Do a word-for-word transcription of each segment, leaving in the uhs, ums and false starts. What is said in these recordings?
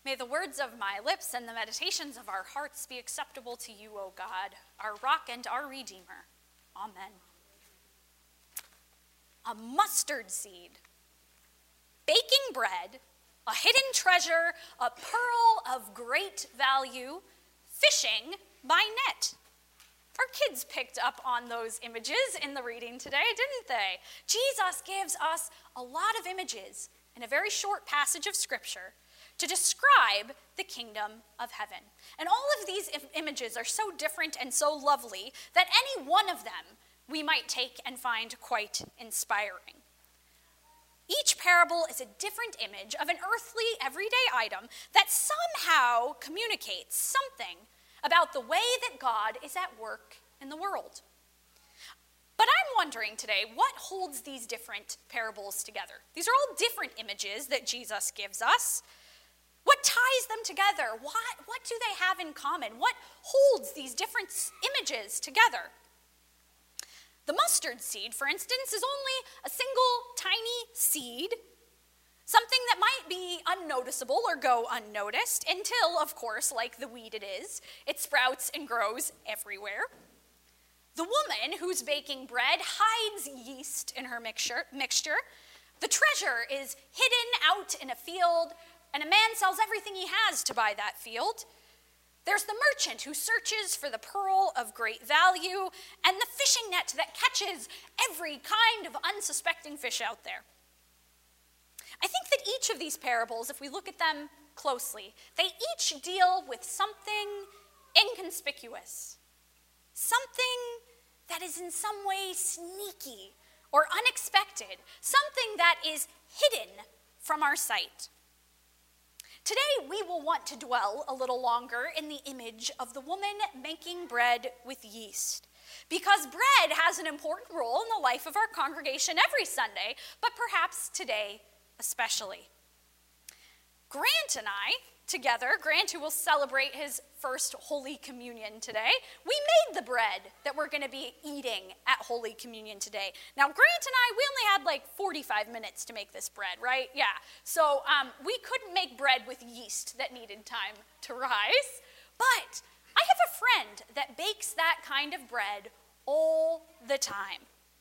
May the words of my lips and the meditations of our hearts be acceptable to you, O God, our rock and our redeemer. Amen. A mustard seed, baking bread, a hidden treasure, a pearl of great value, fishing by net. Our kids picked up on those images in the reading today, didn't they? Jesus gives us a lot of images in a very short passage of Scripture to describe the kingdom of heaven. And all of these images are so different and so lovely that any one of them we might take and find quite inspiring. Each parable is a different image of an earthly, everyday item that somehow communicates something about the way that God is at work in the world. But I'm wondering today, what holds these different parables together? These are all different images that Jesus gives us. What ties them together? What, what do they have in common? What holds these different images together? The mustard seed, for instance, is only a single tiny seed, something that might be unnoticeable or go unnoticed until, of course, like the weed it is, it sprouts and grows everywhere. The woman who's baking bread hides yeast in her mixture. mixture. The treasure is hidden out in a field, and a man sells everything he has to buy that field. There's the merchant who searches for the pearl of great value, and the fishing net that catches every kind of unsuspecting fish out there. I think that each of these parables, if we look at them closely, they each deal with something inconspicuous, something that is in some way sneaky or unexpected, something that is hidden from our sight. Today, we will want to dwell a little longer in the image of the woman making bread with yeast, because bread has an important role in the life of our congregation every Sunday, but perhaps today especially. Grant and I, together, Grant, who will celebrate his first Holy Communion today, we made the bread that we're going to be eating at Holy Communion today. Now, Grant and I, we only had like forty-five minutes to make this bread, right? Yeah. So um, we couldn't make bread with yeast that needed time to rise. But I have a friend that bakes that kind of bread all the time.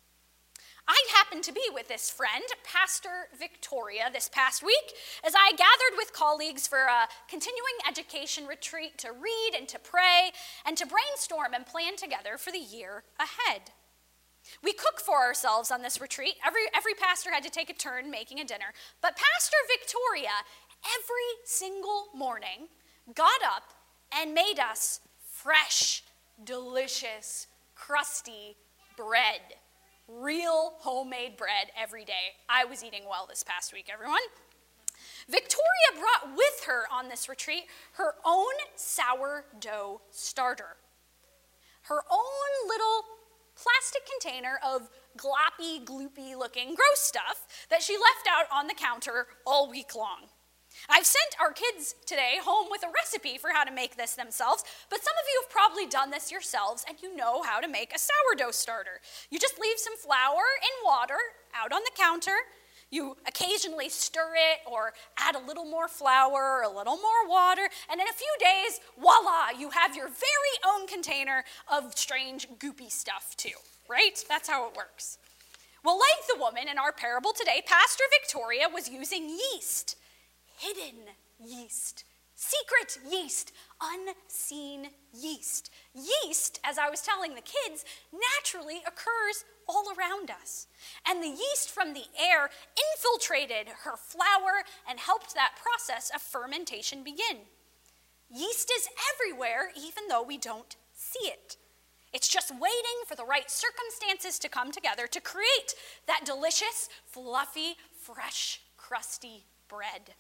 I happened to be with this friend, Pastor Victoria, this past week, as I gathered with colleagues for a continuing education retreat to read and to pray and to brainstorm and plan together for the year ahead. We cook for ourselves on this retreat. Every, every pastor had to take a turn making a dinner. But Pastor Victoria, every single morning, got up and made us fresh, delicious, crusty bread. Real homemade bread every day. I was eating well this past week, everyone. Victoria brought with her on this retreat her own sourdough starter. Her own little plastic container of gloppy, gloopy looking gross stuff that she left out on the counter all week long. I've sent our kids today home with a recipe for how to make this themselves, but some of you have probably done this yourselves and you know how to make a sourdough starter. You just leave some flour and water out on the counter. You occasionally stir it or add a little more flour or a little more water, and in a few days, voila, you have your very own container of strange, goopy stuff too, right? That's how it works. Well, like the woman in our parable today, Pastor Victoria was using yeast. Hidden yeast, secret yeast, unseen yeast. Yeast, as I was telling the kids, naturally occurs all around us. And the yeast from the air infiltrated her flour and helped that process of fermentation begin. Yeast is everywhere, even though we don't see it. It's just waiting for the right circumstances to come together to create that delicious, fluffy, fresh, crusty bread.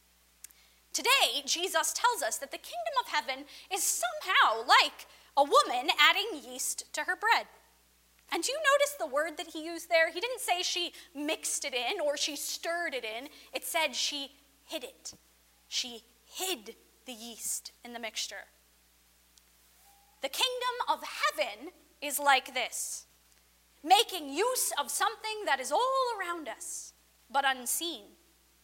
Today, Jesus tells us that the kingdom of heaven is somehow like a woman adding yeast to her bread. And do you notice the word that he used there? He didn't say she mixed it in or she stirred it in. It said she hid it. She hid the yeast in the mixture. The kingdom of heaven is like this, making use of something that is all around us, but unseen.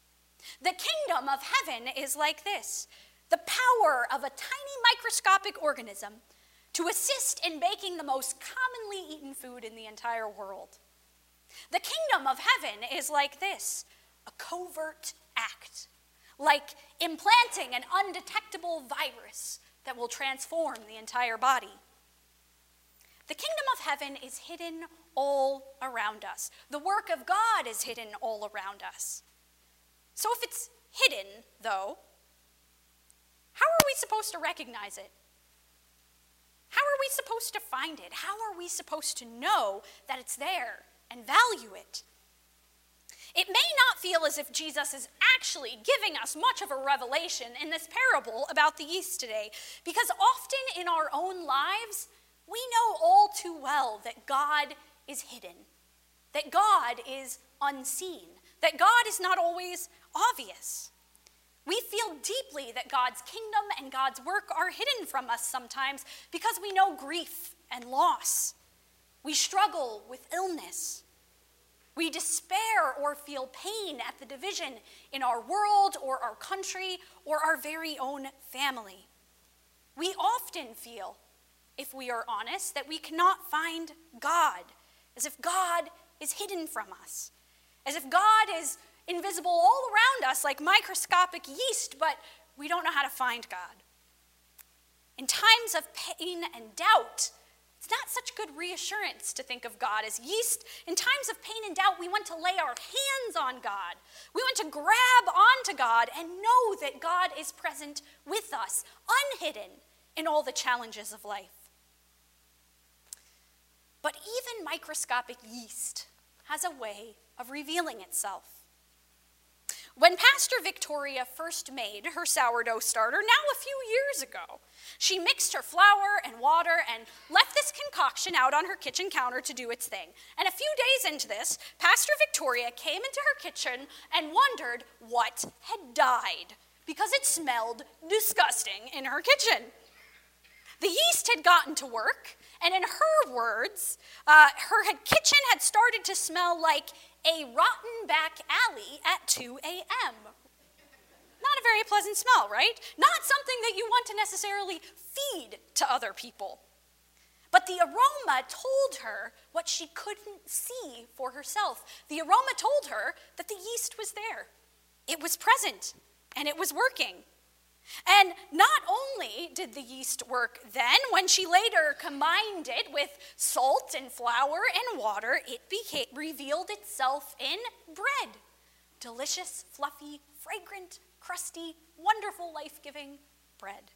The kingdom of heaven is like this: the power of a tiny microscopic organism to assist in baking the most commonly eaten food in the entire world. The kingdom of heaven is like this: a covert act, like implanting an undetectable virus that will transform the entire body. The kingdom of heaven is hidden all around us. The work of God is hidden all around us. So if it's hidden, though, how are we supposed to recognize it? How are we supposed to find it? How are we supposed to know that it's there and value it? It may not feel as if Jesus is actually giving us much of a revelation in this parable about the yeast today, because often in our own lives, we know all too well that God is hidden, that God is unseen, that God is not always obvious. We feel deeply that God's kingdom and God's work are hidden from us sometimes because we know grief and loss. We struggle with illness. We despair or feel pain at the division in our world or our country or our very own family. We often feel, if we are honest, that we cannot find God, as if God is hidden from us, as if God is invisible all around us like microscopic yeast, but we don't know how to find God. In times of pain and doubt, it's not such good reassurance to think of God as yeast. In times of pain and doubt, we want to lay our hands on God. We want to grab onto God and know that God is present with us, unhidden in all the challenges of life. But even microscopic yeast has a way of revealing itself. When Pastor Victoria first made her sourdough starter, now a few years ago, she mixed her flour and water and left this concoction out on her kitchen counter to do its thing. And a few days into this, Pastor Victoria came into her kitchen and wondered what had died, because it smelled disgusting in her kitchen. The yeast had gotten to work, and in her words, uh, her kitchen had started to smell like a rotten back alley at two a.m. Not a very pleasant smell, right? Not something that you want to necessarily feed to other people. But the aroma told her what she couldn't see for herself. The aroma told her that the yeast was there. It was present, and it was working. And not only did the yeast work then, when she later combined it with salt and flour and water, it became, revealed itself in bread. Delicious, fluffy, fragrant, crusty, wonderful, life-giving bread.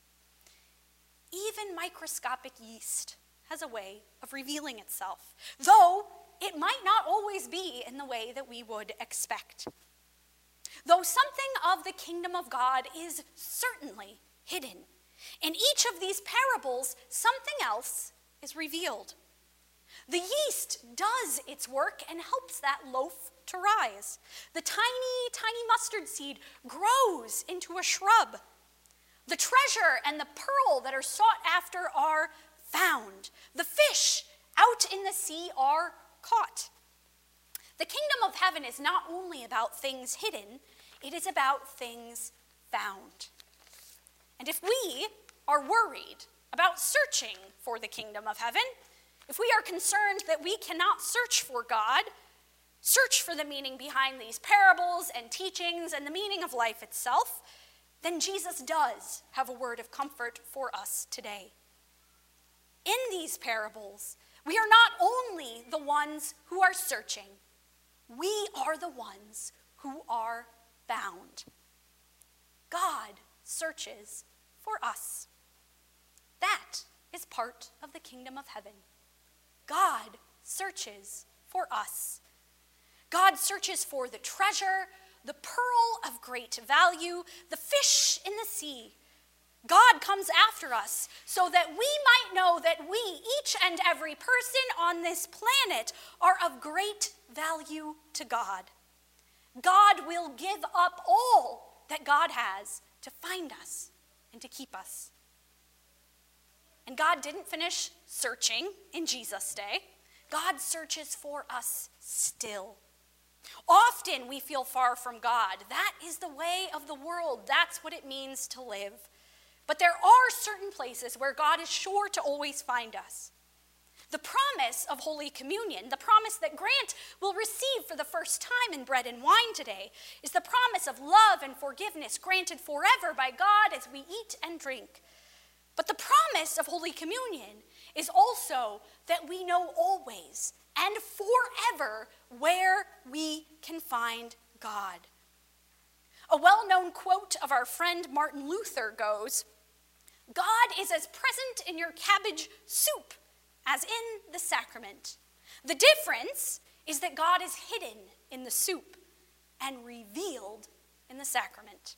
Even microscopic yeast has a way of revealing itself, though it might not always be in the way that we would expect. Though something of the kingdom of God is certainly hidden, in each of these parables, something else is revealed. The yeast does its work and helps that loaf to rise. The tiny, tiny mustard seed grows into a shrub. The treasure and the pearl that are sought after are found. The fish out in the sea are caught. The kingdom of heaven is not only about things hidden, it is about things found. And if we are worried about searching for the kingdom of heaven, if we are concerned that we cannot search for God, search for the meaning behind these parables and teachings and the meaning of life itself, then Jesus does have a word of comfort for us today. In these parables, we are not only the ones who are searching, we are the ones who are found. God searches for us. That is part of the kingdom of heaven. God searches for us. God searches for the treasure, the pearl of great value, the fish in the sea. God comes after us so that we might know that we, each and every person on this planet, are of great value to God. God will give up all that God has to find us and to keep us. And God didn't finish searching in Jesus' day. God searches for us still. Often we feel far from God. That is the way of the world. That's what it means to live. But there are certain places where God is sure to always find us. The promise of Holy Communion, the promise that Grant will receive for the first time in bread and wine today, is the promise of love and forgiveness granted forever by God as we eat and drink. But the promise of Holy Communion is also that we know always and forever where we can find God. A well-known quote of our friend Martin Luther goes, "God is as present in your cabbage soup as in the sacrament. The difference is that God is hidden in the soup and revealed in the sacrament."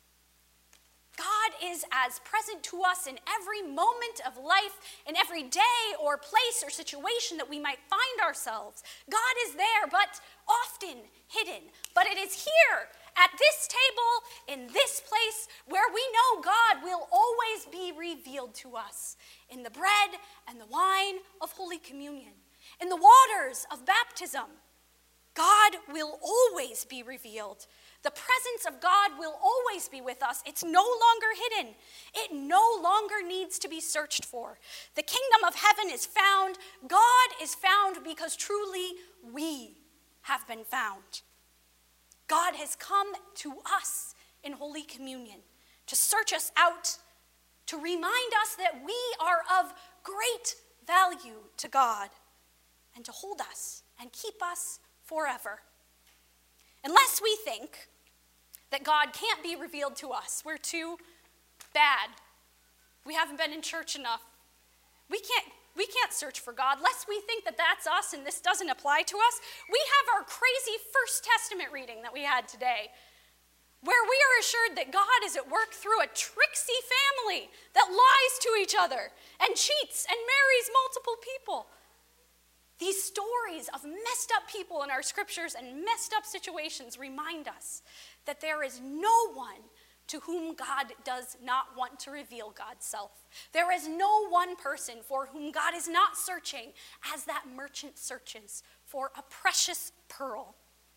God is as present to us in every moment of life, in every day or place or situation that we might find ourselves. God is there, but often hidden. But it is here, at this table, in this place, where we know God will always be revealed to us, in the bread and the wine of Holy Communion, in the waters of baptism. God will always be revealed. The presence of God will always be with us. It's no longer hidden. It no longer needs to be searched for. The kingdom of heaven is found. God is found because truly we have been found. God has come to us in Holy Communion to search us out, to remind us that we are of great value to God, and to hold us and keep us forever. Unless we think that God can't be revealed to us, we're too bad. We haven't been in church enough. We can't, we can't search for God. Lest we think that that's us and this doesn't apply to us, we have our crazy First Testament reading that we had today, where we are assured that God is at work through a tricksy family that lies to each other and cheats and marries multiple people. These stories of messed up people in our scriptures and messed up situations remind us that there is no one to whom God does not want to reveal God's self. There is no one person for whom God is not searching as that merchant searches for a precious pearl.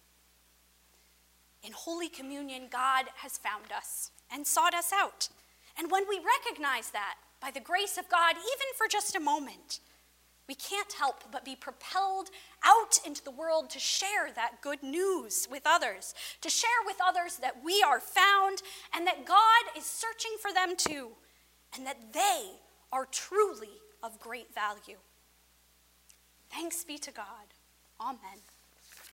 In Holy Communion, God has found us and sought us out. And when we recognize that, by the grace of God, even for just a moment, we can't help but be propelled out into the world to share that good news with others, to share with others that we are found and that God is searching for them too, and that they are truly of great value. Thanks be to God. Amen.